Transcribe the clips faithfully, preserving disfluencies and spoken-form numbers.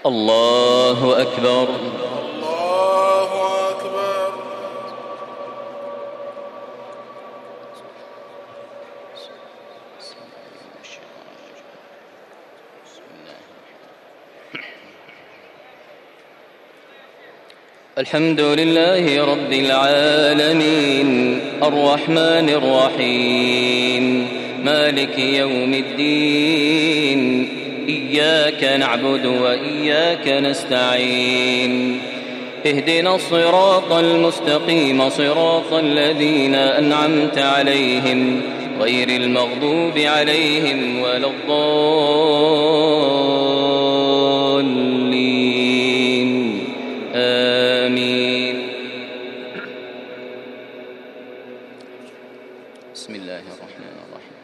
الله أكبر. الله أكبر. الحمد لله رب العالمين الرحمن الرحيم مالك يوم الدين إياك نعبد وإياك نستعين اهدنا الصراط المستقيم صراط الذين أنعمت عليهم غير المغضوب عليهم ولا الضالين آمين. بسم الله الرحمن الرحيم.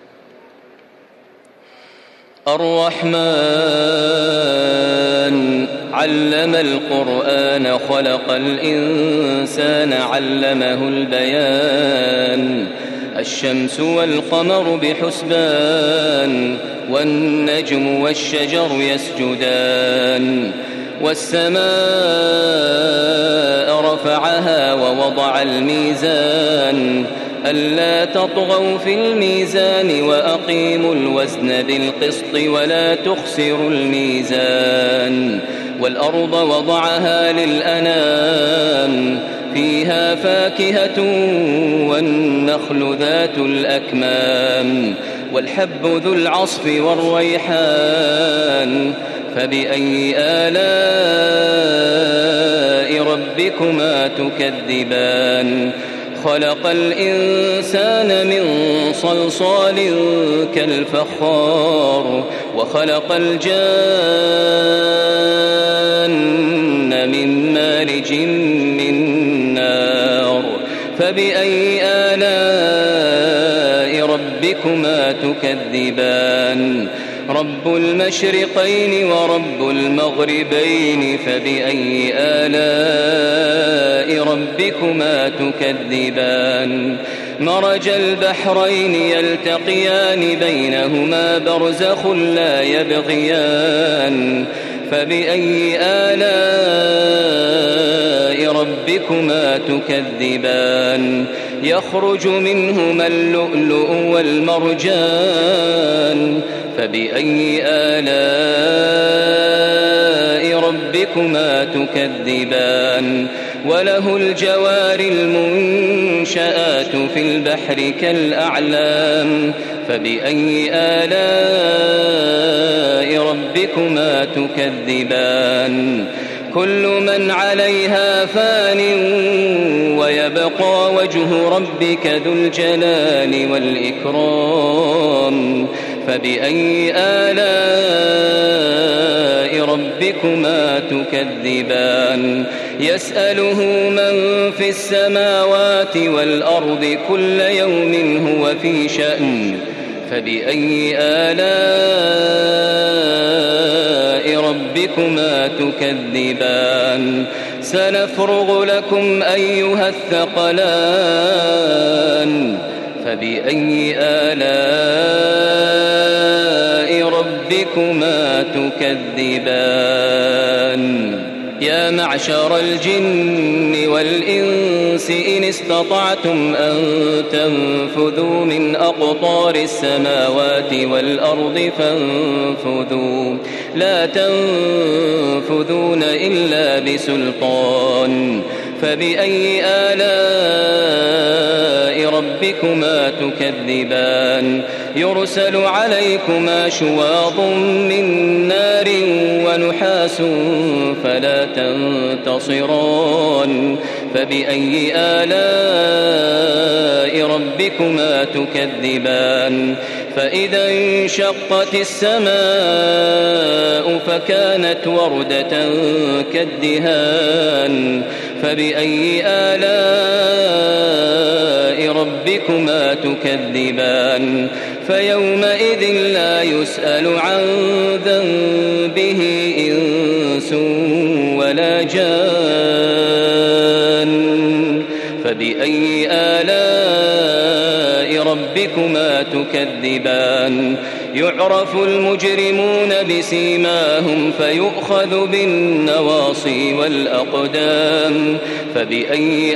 الرحمن علم القرآن خلق الإنسان علمه البيان الشمس والقمر بحسبان والنجم والشجر يسجدان والسماء رفعها ووضع الميزان ألا تطغوا في الميزان وأقيموا الوزن بالقسط ولا تخسروا الميزان والأرض وضعها للأنام فيها فاكهة والنخل ذات الأكمام والحب ذو العصف والريحان فبأي آلاء ربكما تكذبان خلق الإنسان من صلصال كالفخار وخلق الجان من مارج من نار فبأي آلاء ربكما تكذبان رب المشرقين ورب المغربين فبأي آلاء ربكما تكذبان مرج البحرين يلتقيان بينهما برزخ لا يبغيان فبأي آلاء ربكما تكذبان يخرج منهما اللؤلؤ والمرجان فبأي آلاء ربكما تكذبان وله الجوار المنشآت في البحر كالأعلام فبأي آلاء ربكما تكذبان كل من عليها فان ويبقى وجه ربك ذو الجلال والإكرام فبأي آلاء ربكما تكذبان يسأله من في السماوات والأرض كل يوم هو في شأن فبأي آلاء ربكما تكذبان سنفرغ لكم أيها الثقلان فبأي آلاء ربكما تكذبان يا معشر الجن والإنس إن استطعتم أن تنفذوا من أقطار السماوات والأرض فانفذوا لا تنفذون إلا بسلطان فبأي آلاء ربكما تكذبان يرسل عليكما شواظ من نار ونحاس فلا تنتصران فبأي آلاء ربكما تكذبان فإذا انشقت السماء فكانت وردة كالدهان فبأي آلاء ربكما تكذبان فيومئذ لا يسأل عن ذنبه إنس ولا جان فبأي آلاء ربكما تكذبان يعرف المجرمون بسيماهم فيؤخذ بالنواصي والأقدام فبأي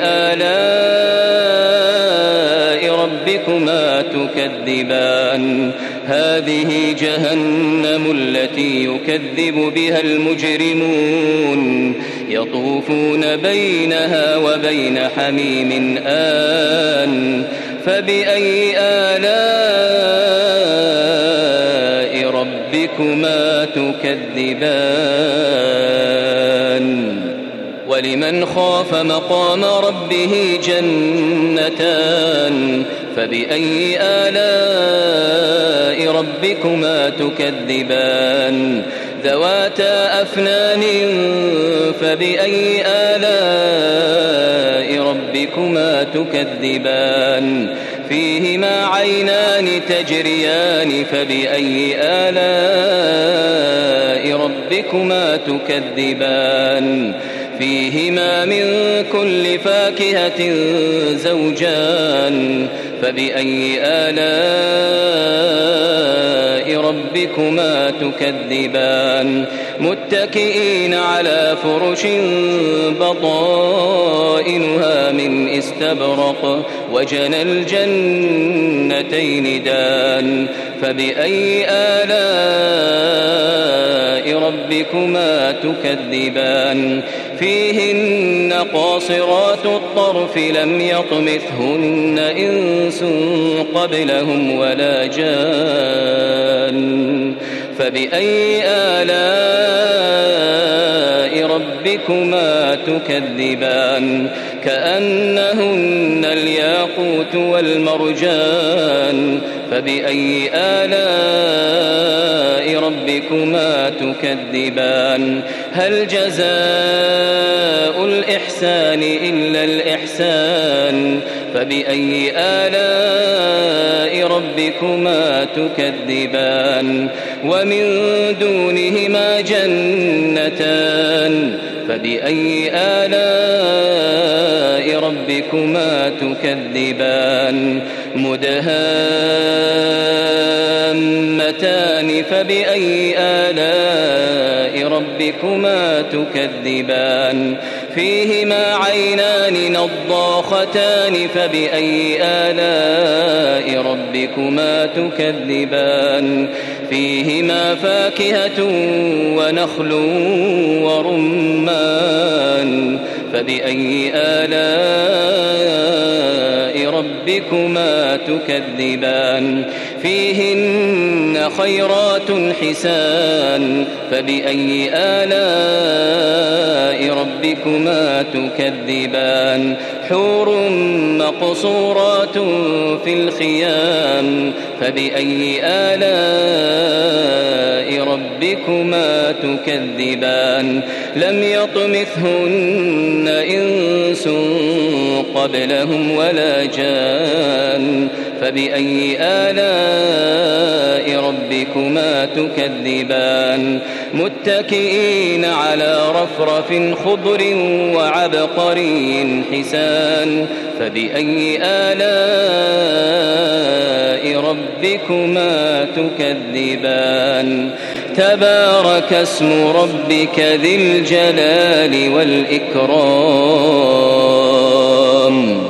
آلاء ربكما تكذبان هذه جهنم التي يكذب بها المجرمون يطوفون بينها وبين حميم آن فبأي آلاء ربكما تكذبان ولمن خاف مقام ربه جنتان فبأي آلاء ربكما تكذبان ذواتا أفنان فبأي آلاء ربكما تكذبان فيهما عينان تجريان فبأي آلاء ربكما تكذبان فيهما من كل فاكهة زوجان فبأي آلاء ربكما تكذبان متكئين على فرش بطائنها من استبرق وجنى الجنتين دان فبأي آلاء ربكما تكذبان فيهن قاصرات الطرف لم يطمثهن إنس قبلهم ولا جان فبأي آلاء ربكما تكذبان كأنهن الياقوت والمرجان فبأي آلاء ربكما تكذبان هل جزاء الإحسان إلا الإحسان فبأي آلاء ربكما تكذبان ومن دونهما جنتان فبأي آلاء ربكما تكذبان مدهامتان فبأي آلاء ربكما تكذبان فيهما عينان نضاختان فبأي آلاء ربكما تكذبان فيهما فاكهة ونخل ورمان فبأي آلاء ربكما تكذبان فيهن خيرات حسان فبأي آلاء ربكما تكذبان حور مقصورات في الخيام فبأي آلاء ربكما تكذبان لم يطمثهن إنس قبلهم ولا جان فبأي آلاء ربكما تكذبان متكئين على رفرف خضر وعبقري حسان فبأي آلاء ربكما تكذبان تبارك اسم ربك ذي الجلال والإكرام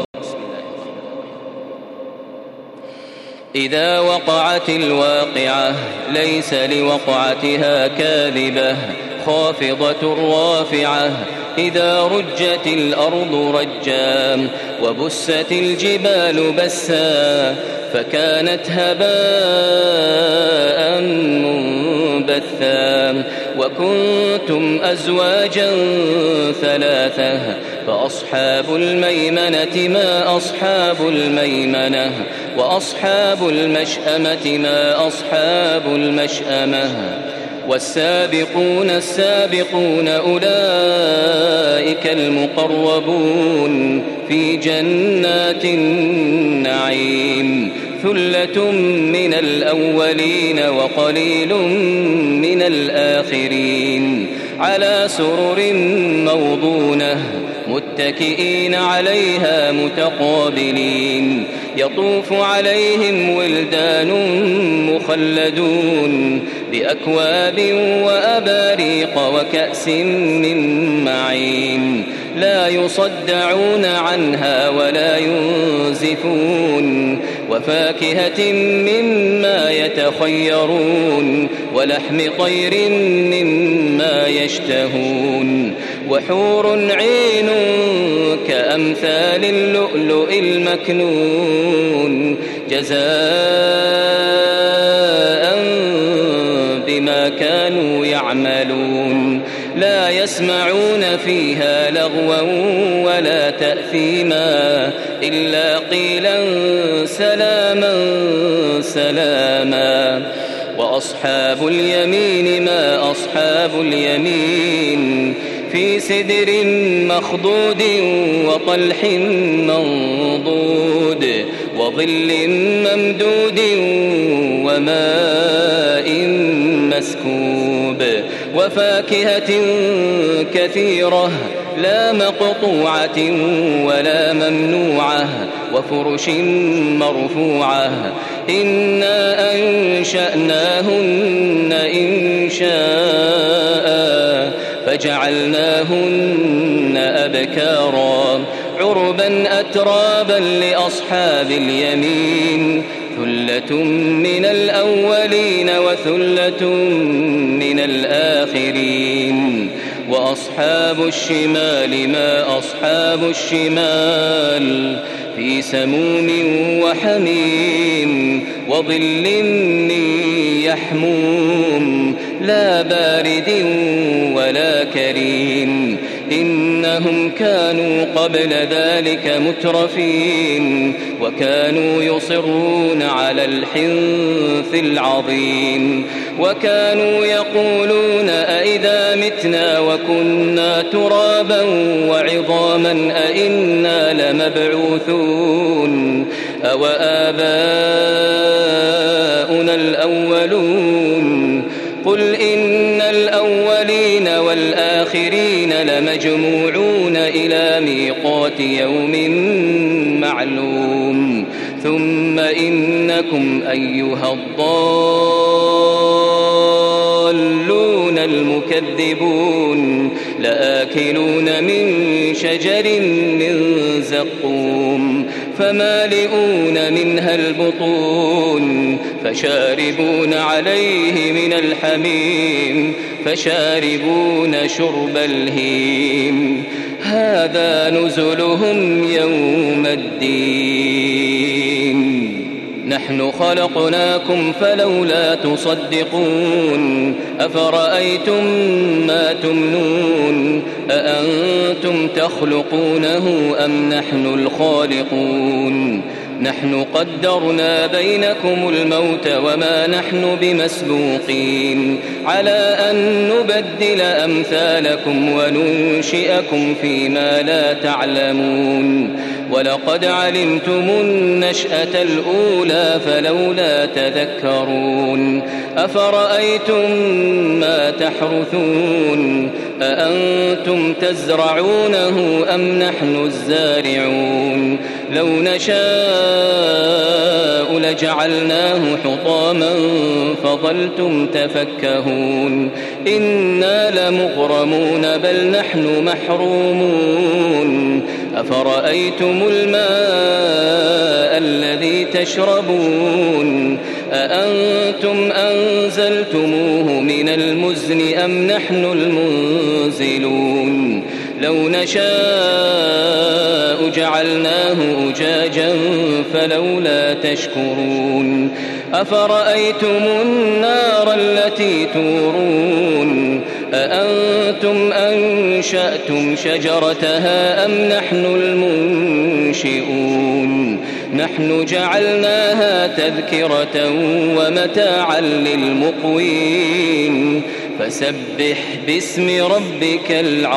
إذا وقعت الواقعة ليس لوقعتها كاذبة خافضة رافعة إذا رجت الأرض رجا وبست الجبال بسا فكانت هباء منبثا وكنتم أزواجا ثلاثة فأصحاب الميمنة ما أصحاب الميمنة وأصحاب المشأمة ما أصحاب المشأمة والسابقون السابقون أولئك المقربون في جنات النعيم ثلة من الأولين وقليل من الآخرين على سرر موضونة متكئين عليها متقابلين يطوف عليهم ولدان مخلدون بأكواب وأباريق وكأس من معين لا يصدعون عنها ولا ينزفون وفاكهة مما يتخيرون ولحم طير مما يشتهون وحور عين كأمثال اللؤلؤ المكنون جزاء بما كانوا يعملون لا يسمعون فيها لغوا ولا تأثيما إلا قيلا سلاما سلاما وأصحاب اليمين ما أصحاب اليمين في سدر مخضود وطلح منضود وظل ممدود وماء مسكوب وفاكهة كثيرة لا مقطوعة ولا ممنوعة وفرش مرفوعة إنا أنشأناهن إن شاء فجعلناهن أبكارا عربا أترابا لأصحاب اليمين ثلة من الأولين وثلة من الآخرين وأصحاب الشمال ما أصحاب الشمال في سموم وحميم وظل من يحموم لا بارد ولا كريم إنهم كانوا قبل ذلك مترفين وكانوا يصرون على الحنث العظيم وكانوا يقولون أئذا متنا وكنا ترابا وعظاما أئنا لمبعوثون أو آباؤنا الأولون قل إن الأولين والآخرين لمجموعون إلى ميقات يوم معلوم ثم إنكم أيها الضالون المكذبون لآكلون من شجر من زقوم فمالئون منها البطون فشاربون عليه من الحميم فشاربون شرب الهيم هذا نزلهم يوم الدين نحن خلقناكم فلولا تصدقون أفرأيتم ما تمنون أأنتم تخلقونه أم نحن الخالقون نحن قدرنا بينكم الموت وما نحن بمسبوقين على أن نبدل أمثالكم وننشئكم فيما لا تعلمون ولقد علمتم النشأة الأولى فلولا تذكرون أفرأيتم ما تحرثون أأنتم تزرعونه أم نحن الزارعون لو نشاء لجعلناه حطاما فظلتم تفكهون إنا لمغرمون بل نحن محرومون أفرأيتم الماء الذي تشربون أأنتم أنزلتموه من المزن أم نحن المنزلون لو نشاء جعلناه أجاجا فلولا تشكرون أفرأيتم النار التي تورون أأنتم أنشأتم شجرتها أم نحن المنشئون نحن جعلناها تذكرة ومتاعا للمقوين فسبح باسم ربك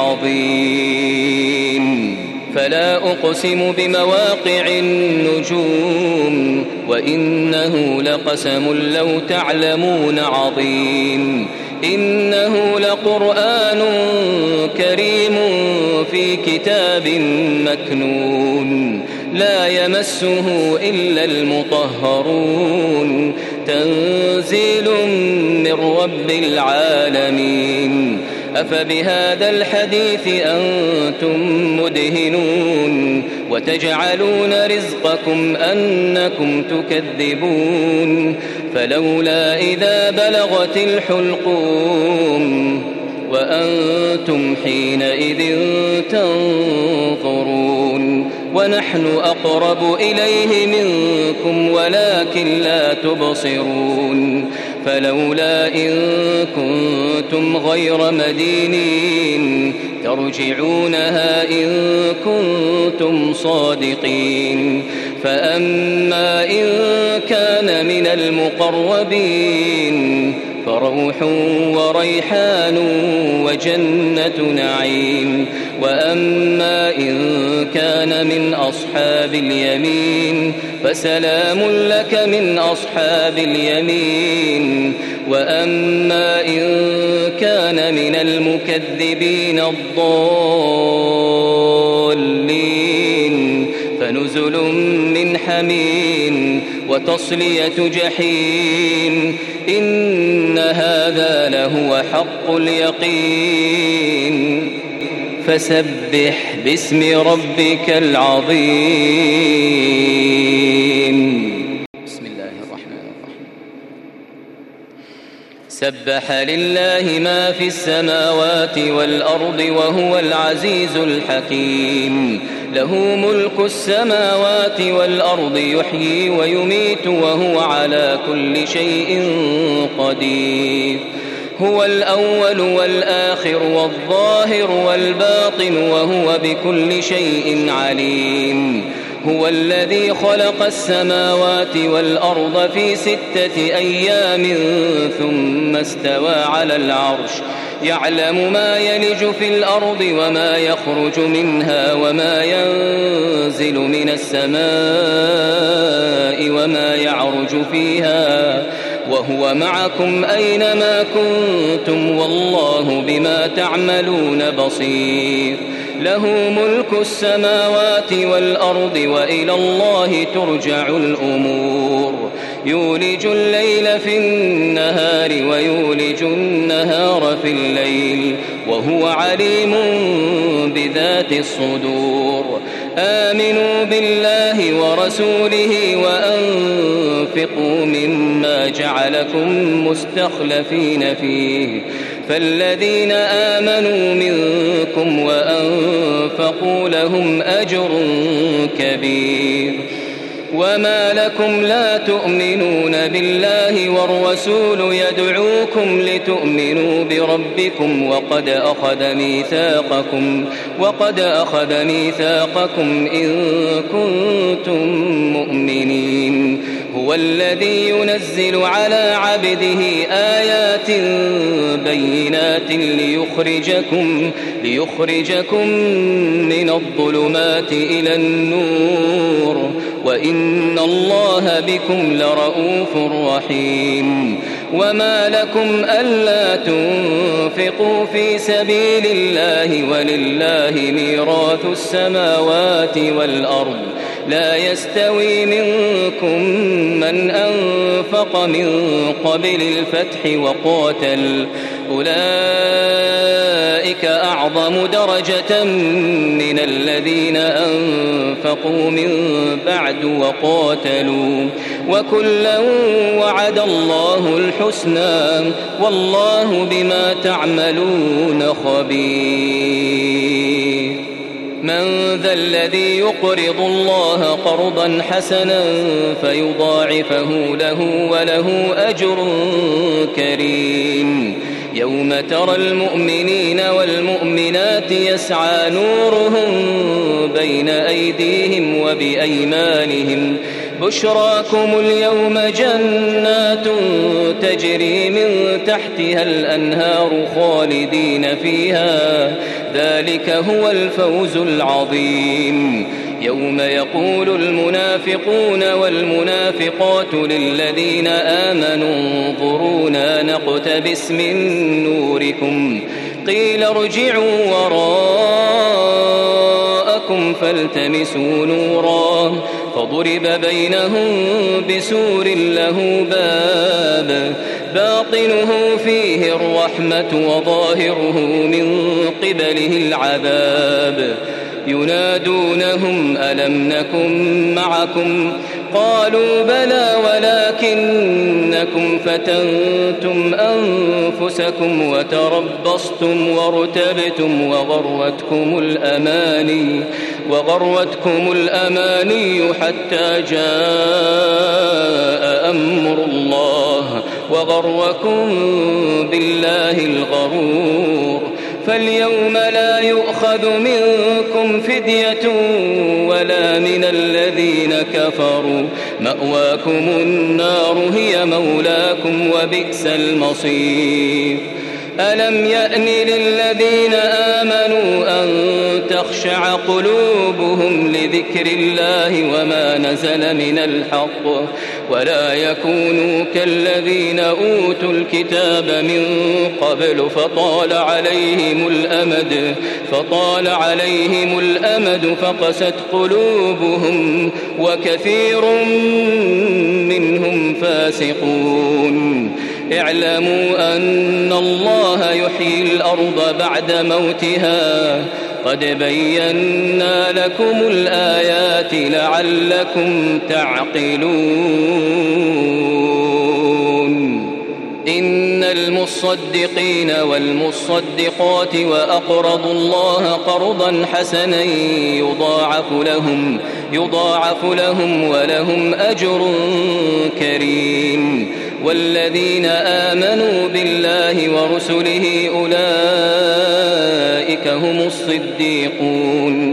العظيم فلا أقسم بمواقع النجوم وإنه لقسم لو تعلمون عظيم إنه لقرآن كريم في كتاب مكنون لا يمسه إلا المطهرون تنزيل من رب العالمين أفبهذا الحديث أنتم مدهنون وتجعلون رزقكم أنكم تكذبون فلولا إذا بلغت الحلقوم وأنتم حينئذ تنظرون ونحن أقرب إليه منكم ولكن لا تبصرون فلولا إن كنتم غير مدينين ترجعونها إن كنتم صادقين فأما إن كان من المقربين فروح وريحان وجنة نعيم وأما إن كان من أصحاب اليمين فسلام لك من أصحاب اليمين وأما إن كان من المكذبين الضالين فنزل من حميم وتصلية جحيم إن هذا لهو حق اليقين فسبح باسم ربك العظيم بسم الله الرحمن الرحيم سبح لله ما في السماوات والأرض وهو العزيز الحكيم له ملك السماوات والأرض يحيي ويميت وهو على كل شيء قدير هو الأول والآخر والظاهر والباطن وهو بكل شيء عليم هو الذي خلق السماوات والأرض في ستة أيام ثم استوى على العرش يعلم ما يلج في الأرض وما يخرج منها وما ينزل من السماء وما يعرج فيها وهو معكم أينما كنتم والله بما تعملون بصير له ملك السماوات والأرض وإلى الله ترجع الأمور يولج الليل في النهار ويولج النهار في الليل وهو عليم بذات الصدور آمنوا بالله ورسوله وأنفقوا مما جعلكم مستخلفين فيه فالذين آمنوا منكم وأنفقوا لهم أجر كبير وما لكم لا تؤمنون بالله والرسول يدعوكم لتؤمنوا بربكم وقد أخذ ميثاقكم وقد أخذ ميثاقكم إن كنتم مؤمنين هو الذي ينزل على عبده آيات بينات ليخرجكم ليخرجكم من الظلمات إلى النور وإن الله بكم لرؤوف رحيم وما لكم ألا تنفقوا في سبيل الله ولله ميراث السماوات والأرض لا يستوي منكم من أنفق من قبل الفتح وقاتل أولئك أعظم درجة من الذين أنفقوا من بعد وقاتلوا وكلا وعد الله الحسنى والله بما تعملون خبير من ذا الذي يقرض الله قرضا حسنا فيضاعفه له وله أجر كريم يوم ترى المؤمنين والمؤمنات يسعى نورهم بين أيديهم وبأيمانهم بشراكم اليوم جنات تجري من تحتها الأنهار خالدين فيها ذلك هو الفوز العظيم يوم يقول المنافقون والمنافقات للذين آمنوا انظرونا نقتبس من نوركم قيل ارجعوا وراءكم وراءكم فالتمسوا نورا فضرب بينهم بسور له باب باطنه فيه الرحمة وظاهره من قبله العذاب ينادونهم ألم نكن معكم قالوا بلى ولكنكم فتنتم أنفسكم وتربصتم وارتبتم وغرتكم الأماني وغرتكم الأماني حتى جاء أمر الله وغركم بالله الغرور فاليوم لا يؤخذ منكم فدية ولا من الذين كفروا مأواكم النار هي مولاكم وبئس المصير ألم يأن للذين آمنوا أن تخشع قلوبهم لذكر الله وما نزل من الحق ولا يكونوا كالذين أوتوا الكتاب من قبل فطال عليهم الأمد فطال عليهم الأمد فقست قلوبهم وكثير منهم فاسقون اعلموا أن الله يحيي الأرض بعد موتها قد بينا لكم الآيات لعلكم تعقلون إن المصدقين والمصدقات وأقرضوا الله قرضا حسنا يضاعف لهم يضاعف لهم ولهم أجر كريم والذين آمنوا بالله ورسله أولئك هم الصديقون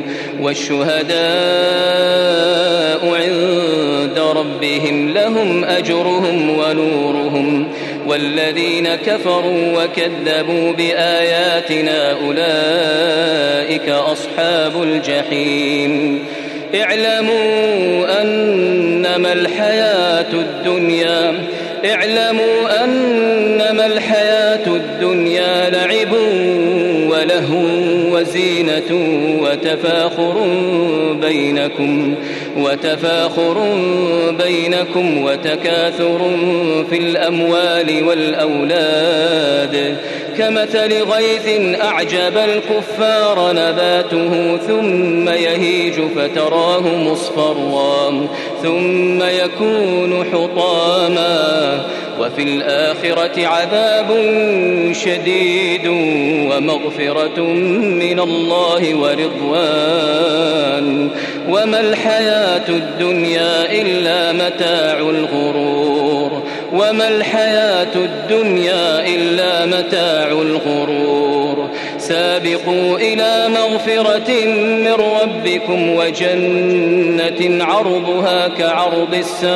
والشهداء عند ربهم لهم أجرهم ونورهم والذين كفروا وكذبوا بآياتنا أولئك أصحاب الجحيم اعلموا أنما الحياة الدنيا اعلموا أنما الحياة الدنيا لعب ولهو وزينة وتفاخر بينكم وتفاخر بينكم وتكاثر في الأموال والأولاد كمثل غيث أعجب الكفار نباته ثم يهيج فتراه مصفرا ثم يكون حطاما وفي الآخرة عذاب شديد ومغفرة من الله ورضوان وما الحياة الدنيا إلا متاع الغرور وما الحياة الدنيا إلا متاع الغرور سابقوا إلى مغفرة من ربكم وجنة عرضها كعرض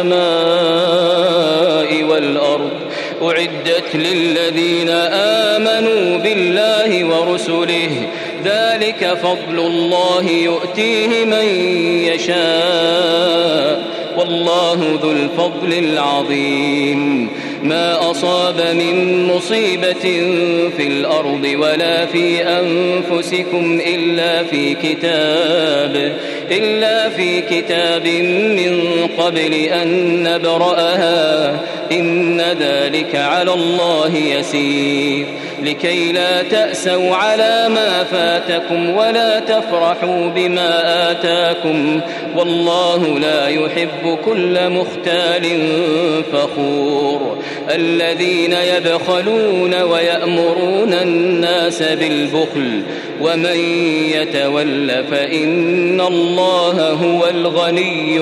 السماء والأرض أعدت للذين آمنوا بالله ورسله ذلك فضل الله يؤتيه من يشاء والله ذو الفضل العظيم ما أصاب من مصيبة في الأرض ولا في أنفسكم إلا في كتاب إلا في كتاب من قبل أن نبرأها إن ذلك على الله يسير لكي لا تأسوا على ما فاتكم ولا تفرحوا بما آتاكم والله لا يحب كل مختال فخور الذين يبخلون ويأمرون الناس بالبخل ومن يتول فإن الله هو الغني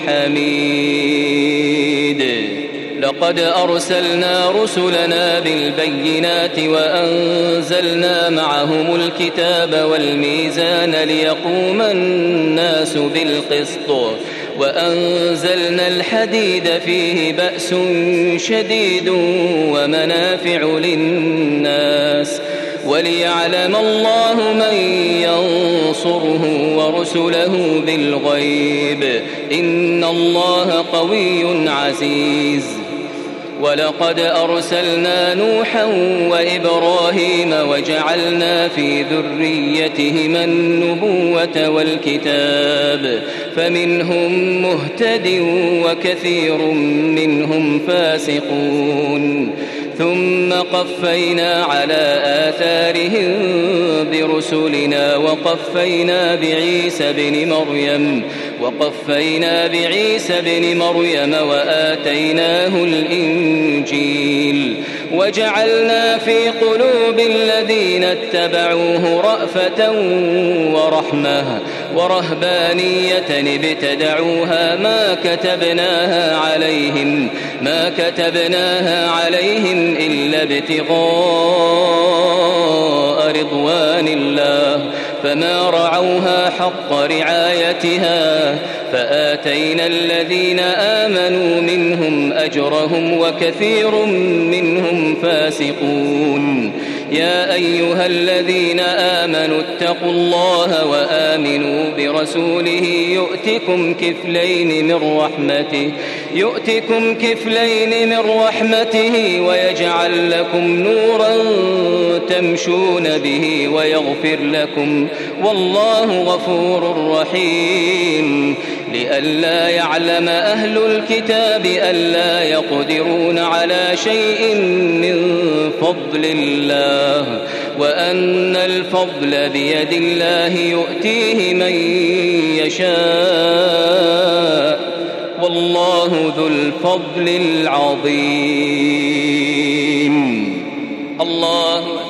الحميد لقد أرسلنا رسلنا بالبينات وأنزلنا معهم الكتاب والميزان ليقوم الناس بالقسط وأنزلنا الحديد فيه بأس شديد ومنافع للناس وليعلم الله من ينصره ورسله بالغيب إن الله قوي عزيز ولقد أرسلنا نوحا وإبراهيم وجعلنا في ذريتهما النبوة والكتاب فمنهم مهتد وكثير منهم فاسقون ثم قفينا على آثارهم برسلنا وقفينا بعيسى بن مريم وقفينا بعيسى بن مريم وآتيناه الإنجيل وجعلنا في قلوب الذين اتبعوه رأفة ورحمة ورهبانية ابتدعوها ما كتبناها عليهم ما كتبناها عليهم إلا ابتغاء رضوان الله فما رعوها حق رعايتها فآتينا الذين آمنوا منهم أجرهم وكثير منهم فاسقون يا أيها الذين آمنوا اتقوا الله وآمنوا برسوله يؤتكم كفلين من رحمته يؤتكم كفلين من رحمته ويجعل لكم نورا تمشون به ويغفر لكم والله غفور رحيم لئلا يعلم أهل الكتاب ألا يقدرون على شيء من فضل الله وأن الفضل بيد الله يؤتيه من يشاء والله ذو الفضل العظيم الله